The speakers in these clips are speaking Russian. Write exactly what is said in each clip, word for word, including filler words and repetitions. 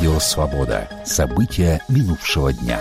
Радио «Свобода». События минувшего дня.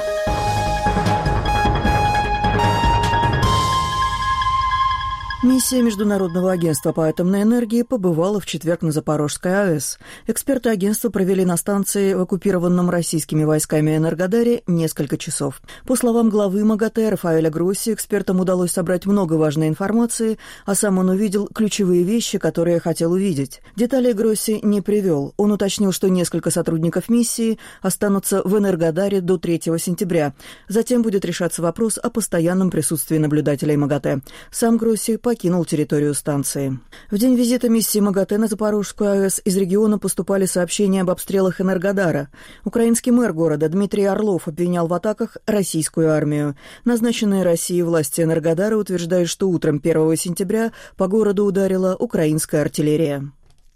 Миссия Международного агентства по атомной энергии побывала в четверг на Запорожской АЭС. Эксперты агентства провели на станции в оккупированном российскими войсками Энергодаре несколько часов. По словам главы МАГАТЭ Рафаэля Гросси, экспертам удалось собрать много важной информации, а сам он увидел ключевые вещи, которые хотел увидеть. Деталей Гросси не привел. Он уточнил, что несколько сотрудников миссии останутся в Энергодаре до третьего сентября. Затем будет решаться вопрос о постоянном присутствии наблюдателей МАГАТЭ. Сам Гросси покинул территорию станции. В день визита миссии МАГАТЭ на Запорожскую АЭС из региона поступали сообщения об обстрелах Энергодара. Украинский мэр города Дмитрий Орлов обвинял в атаках российскую армию. Назначенные Россией власти Энергодара утверждают, что утром первого сентября по городу ударила украинская артиллерия.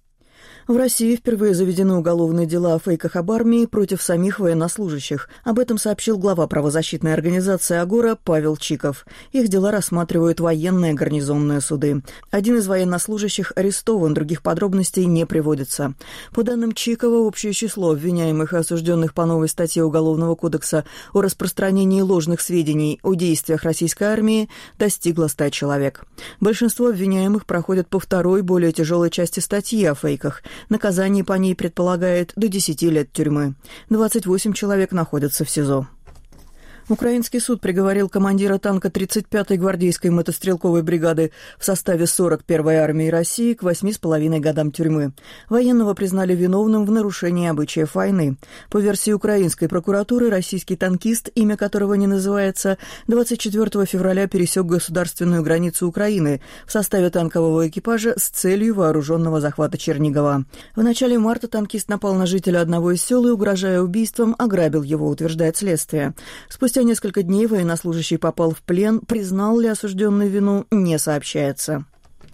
В России впервые заведены уголовные дела о фейках об армии против самих военнослужащих. Об этом сообщил глава правозащитной организации «Агора» Павел Чиков. Их дела рассматривают военные гарнизонные суды. Один из военнослужащих арестован, других подробностей не приводится. По данным Чикова, общее число обвиняемых и осужденных по новой статье Уголовного кодекса о распространении ложных сведений о действиях российской армии достигло ста человек. Большинство обвиняемых проходят по второй, более тяжелой части статьи о фейках. Наказание по ней предполагает до десяти лет тюрьмы. двадцать восемь человек находятся в СИЗО. Украинский суд приговорил командира танка тридцать пятой гвардейской мотострелковой бригады в составе сорок первой армии России к восьми с половиной годам тюрьмы. Военного признали виновным в нарушении обычаев войны. По версии украинской прокуратуры, российский танкист, имя которого не называется, двадцать четвёртого февраля пересек государственную границу Украины в составе танкового экипажа с целью вооруженного захвата Чернигова. В начале марта танкист напал на жителя одного из сел и, угрожая убийством, ограбил его, утверждает следствие. Спустя несколько дней военнослужащий попал в плен, признал ли осужденный вину, не сообщается.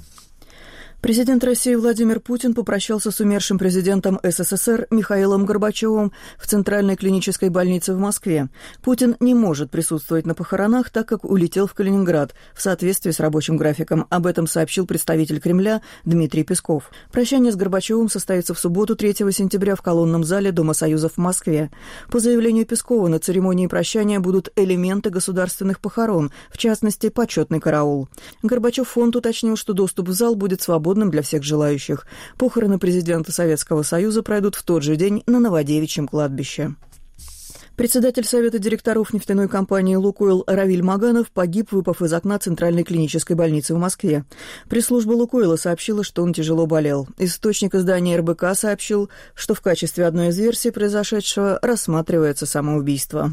Президент России Владимир Путин попрощался с умершим президентом СССР Михаилом Горбачевым в Центральной клинической больнице в Москве. Путин не может присутствовать на похоронах, так как улетел в Калининград в соответствии с рабочим графиком. Об этом сообщил представитель Кремля Дмитрий Песков. Прощание с Горбачевым состоится в субботу третьего сентября в колонном зале Дома Союзов в Москве. По заявлению Пескова, на церемонии прощания будут элементы государственных похорон, в частности, почетный караул. Горбачев фонд уточнил, что доступ в зал будет свободным для всех желающих. Похороны президента Советского Союза пройдут в тот же день на Новодевичьем кладбище. Председатель Совета директоров нефтяной компании «Лукойл» Равиль Маганов погиб, выпав из окна Центральной клинической больницы в Москве. Пресс-служба «Лукойла» сообщила, что он тяжело болел. Источник издания эр бэ ка сообщил, что в качестве одной из версий произошедшего рассматривается самоубийство.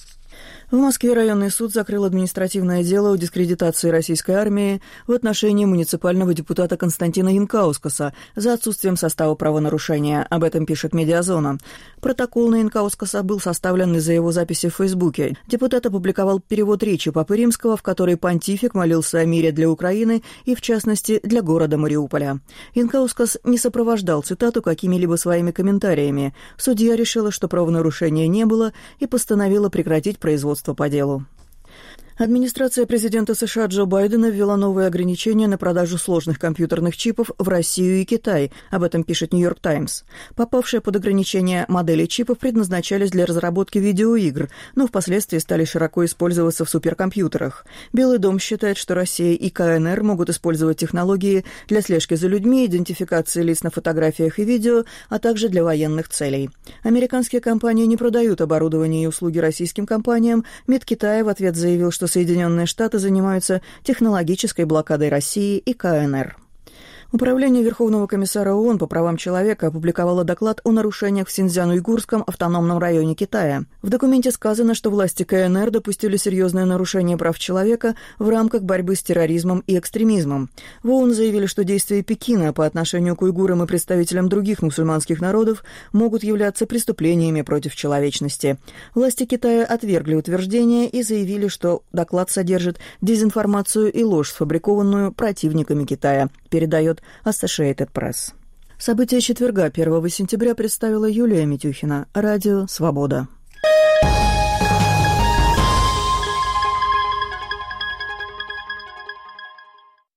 В Москве районный суд закрыл административное дело о дискредитации российской армии в отношении муниципального депутата Константина Янкаускаса за отсутствием состава правонарушения. Об этом пишет «Медиазона». Протокол на Янкаускаса был составлен из-за его записи в Фейсбуке. Депутат опубликовал перевод речи Папы Римского, в которой понтифик молился о мире для Украины и, в частности, для города Мариуполя. Янкаускас не сопровождал цитату какими-либо своими комментариями. Судья решила, что правонарушения не было, и постановила прекратить производство по делу. Администрация президента США Джо Байдена ввела новые ограничения на продажу сложных компьютерных чипов в Россию и Китай. Об этом пишет «Нью-Йорк Таймс». Попавшие под ограничения модели чипов предназначались для разработки видеоигр, но впоследствии стали широко использоваться в суперкомпьютерах. Белый дом считает, что Россия и ка эн эр могут использовать технологии для слежки за людьми, идентификации лиц на фотографиях и видео, а также для военных целей. Американские компании не продают оборудование и услуги российским компаниям. МИД Китая в ответ заявил, что Соединенные Штаты занимаются технологической блокадой России и ка эн эр. Управление Верховного комиссара ООН по правам человека опубликовало доклад о нарушениях в Синьцзян-Уйгурском автономном районе Китая. В документе сказано, что власти ка эн эр допустили серьезное нарушение прав человека в рамках борьбы с терроризмом и экстремизмом. В ООН заявили, что действия Пекина по отношению к уйгурам и представителям других мусульманских народов могут являться преступлениями против человечности. Власти Китая отвергли утверждение и заявили, что доклад содержит дезинформацию и ложь, сфабрикованную противниками Китая, передает Associated Press. События четверга, первого сентября, представила Юлия Митюхина. Радио «Свобода».